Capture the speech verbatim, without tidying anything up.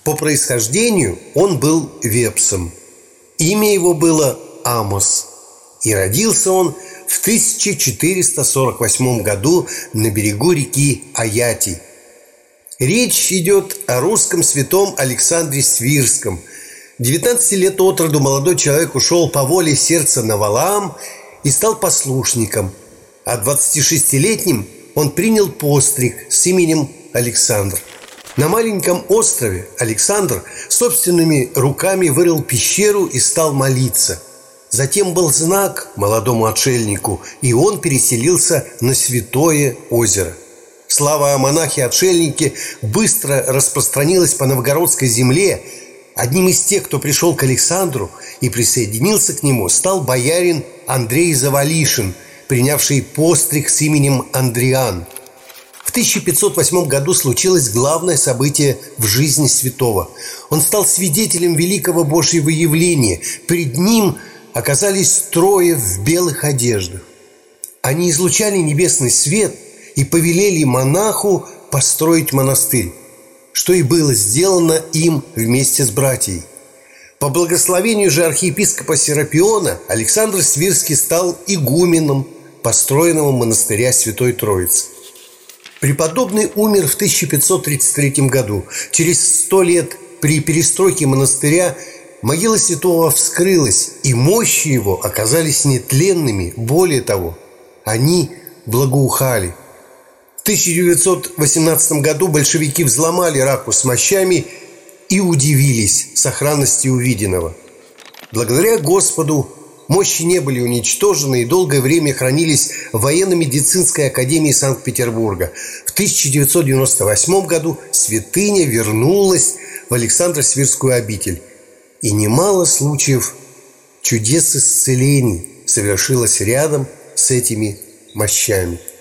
По происхождению он был вепсом. Имя его было Амос. И родился он в тысяча четыреста сорок восьмом году на берегу реки Аяти. Речь идет о русском святом Александре Свирском. девятнадцати лет от роду молодой человек ушел по воле сердца на Валаам и стал послушником. А двадцатишестилетним он принял постриг с именем Александр. На маленьком острове Александр собственными руками вырыл пещеру и стал молиться. Затем был знак молодому отшельнику, и он переселился на Святое озеро. Слава о монахе-отшельнике быстро распространилась по новгородской земле. Одним из тех, кто пришел к Александру и присоединился к нему, стал боярин Андрей Завалишин, принявший постриг с именем Андриан. В тысяча пятьсот восьмом году случилось главное событие в жизни святого. Он стал свидетелем великого Божьего явления. Перед ним оказались трое в белых одеждах. Они излучали небесный свет и повелели монаху построить монастырь, что и было сделано им вместе с братьей. По благословению же архиепископа Серапиона Александр Свирский стал игуменом построенного монастыря Святой Троицы. Преподобный умер в тысяча пятьсот тридцать третьем году. Через сто лет при перестройке монастыря могила святого вскрылась, и мощи его оказались нетленными. Более того, они благоухали. В тысяча девятьсот восемнадцатом году большевики взломали раку с мощами и удивились сохранности увиденного. Благодаря Господу мощи не были уничтожены и долгое время хранились в военно-медицинской академии Санкт-Петербурга. В тысяча девятьсот девяносто восьмом году святыня вернулась в Александро-Свирскую обитель. И немало случаев чудес исцелений совершилось рядом с этими мощами.